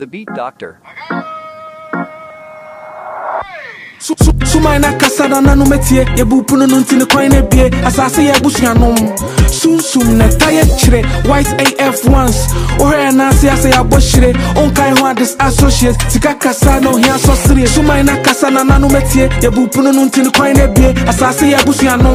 The Beat Doctor. Sumaina kasada na no metie ye bu puno no ntine kwan na bie asase ye busuanom sum na taye chire white AF1s ohe na se ase ya boshire onkai ho this associate sika kasa no hia so sire sumaina kasana na no metie ye bu puno no ntine kwan na bie asase ye busuanom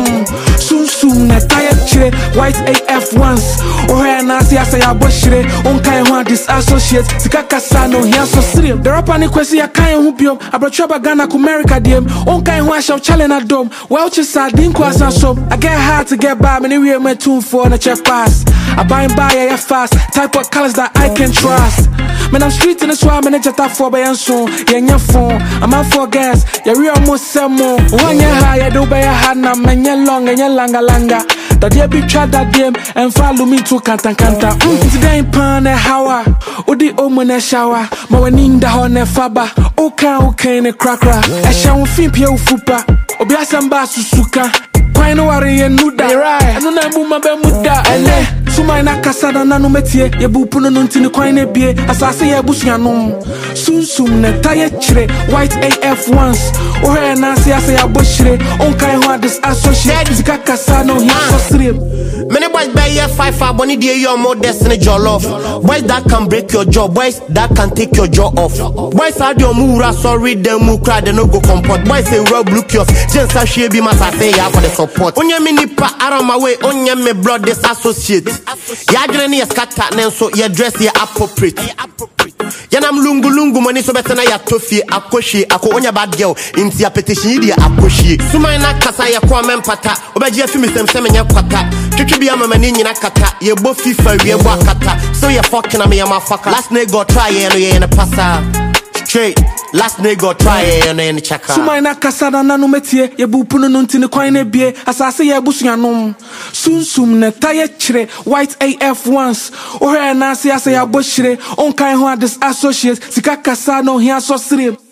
sum na taye chire white AF1s ohe na se ase ya boshire onkai ho this associate sika kasa no hia so sire the rapper ni kwesi ya kan ho biom abrochaba Ghana ku America on kind who I shall challenge a dome. Well, just sardine quas and so I get hard to get by. Many real my tune for a chef pass. I buy and buy a fast type of colors that I can trust. Man, I'm street in the swamp and I just have for by and so. Yeah, your phone. I'm out for gas. You're real almost some more. 1 year high, I do by a hand. I'm long and you're langa. That they be tried that game and follow me to kanta. Today in pan a hour. Odi omen a shower. Ma when in the horn a faba. Okay, ne cracker. I shall fin pia ufupa. Obiasamba susuka. Kwai no wari ye nuda. I don't know muma be muda. Ele. Sumaina kasada na no metie. Ye bu puno no ntini kwai ne bie. Asase ye busuanom. Sum ne taye chire. White AF1s. Ohe na se ase ya boshire. Onkai ho this associate. Zika kasa no hia so sire. Many boys buy your 5 money day your more destiny jollof. Boys that can break your jaw, boys that can take your jaw off. Boys had your mura sorry them mu cry they no go comport. Boys say rub look yours. Just as she be must say ya for the support. Onya me nipa out my way, onya me blood this associate. Ya journey scatter nen so your dress ya appropriate. Yanam lungu money so better na ya tofi akoshi ako onya bad girl inti ya petition yi dia akoshi. Sumaina kasa ya kwa mempata obaji afi mi sem nya kwata. Be a man in kata, ye both FIFA, ye wakata. So you're fucking me, I'm a fucker. Last nigga try in a passer. Straight, last nigga try in a chaka. Sumaina kasada na no metie, ye bu puno no ntine kwan na bie, asase ye busuanom. Sum na taye chire, white AF1s. Ohe na se ase ya boshire, onkai ho this associate, sika kasa no hia so sire.